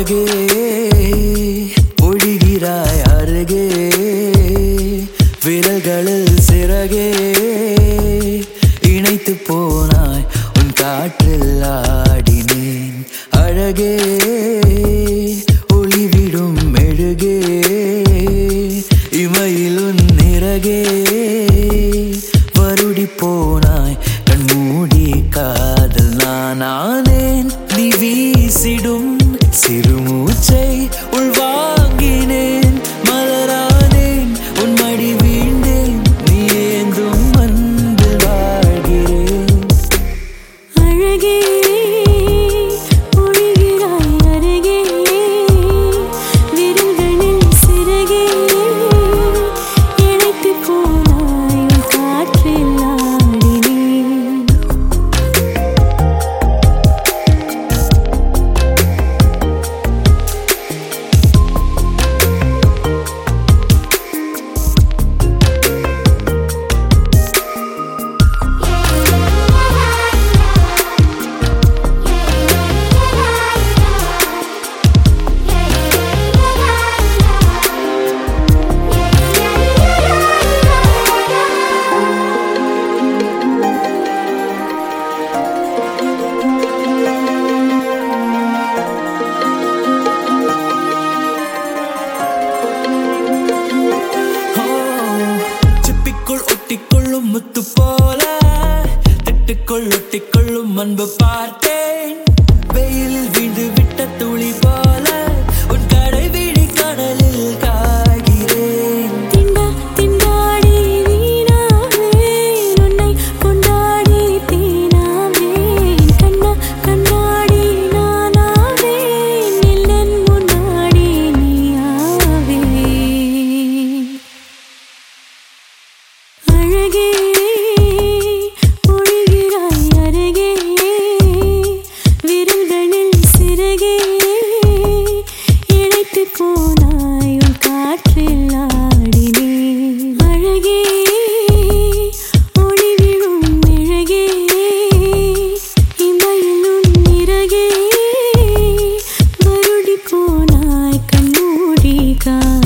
அழகே ஒழிகிறாய் அருகே விரல்களில் சிறகே இணைத்து போனாய் உன் காற்றில் ஆடினேன் அழகே ஒளிவிடும் மெழுகே இமையில் உன் நிறகே வருடி போனாய் கண்மூடி காதல் நானேன் நீ வீசிடும் சிறுமூச்சை உள்வாங்கினேன் மலரானேன் உன் மடி வீழ்ந்தேன் நீ ஏந்தும் அன்பில் வாழ்கிறேன் அழகே ஒழிகிறாய் அருகே விரல்களில் சிறகே இணைத்து போனாய் உன் காற்றில் ஆடினேன் ஒட்டிக்கொள்ளும் முத்து போல ஒட்டிக்கொள்ளும் அன்பு பார்த்தேன் வெயிலில் வீண்டு விட்ட துளி போல உன் கடை விழி கடலில் காய்கிறேன் திண்டாடி வீணாவேன் உன்னை கொண்டாடி தீனாவேன் கண்ணாடி நானாவேன் இல்லன் முன்னாடி நீயாவேன் அழகே ஒழிகிறாய் அருகே விரல்களில் சிறகே இணைத்து போனாய் உன் காற்றில் ஆடினேன் அழகே ஒளிவிடும் மெழுகே இமையில் உன் நிறகே வருடி போனாய் கண்மூடி